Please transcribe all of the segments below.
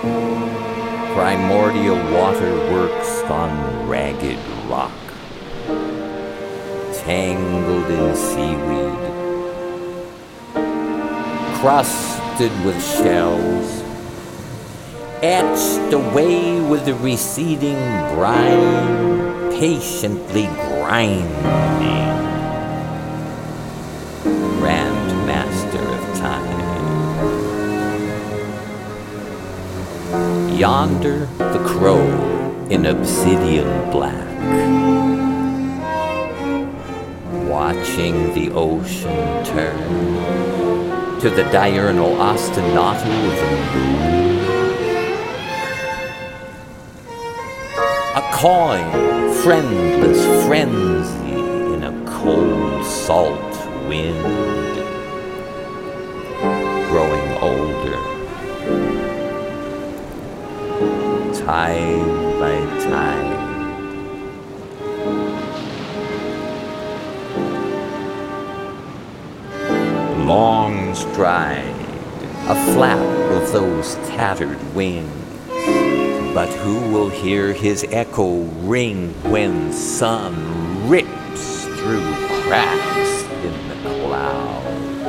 Primordial water works on ragged rock, tangled in seaweed, crusted with shells, etched away with the receding brine, patiently grinding. Grandmaster of time. Yonder the crow in obsidian black, watching the ocean turn to the diurnal ostinato of the moon. A cawing, friendless frenzy in a cold, salt wind, growing older, tide by tide. Long stride, a flap of those tattered wings. But who will hear his echo ring when sun rips through cracks in the clouds?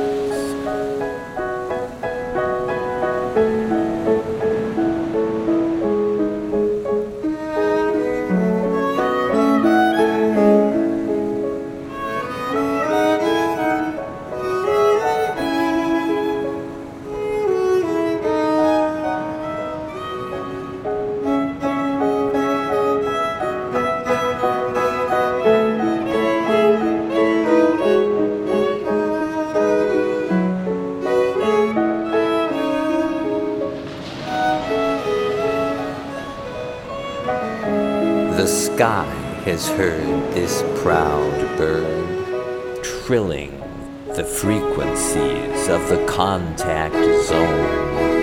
The sky has heard this proud bird trilling the frequencies of the contact zone.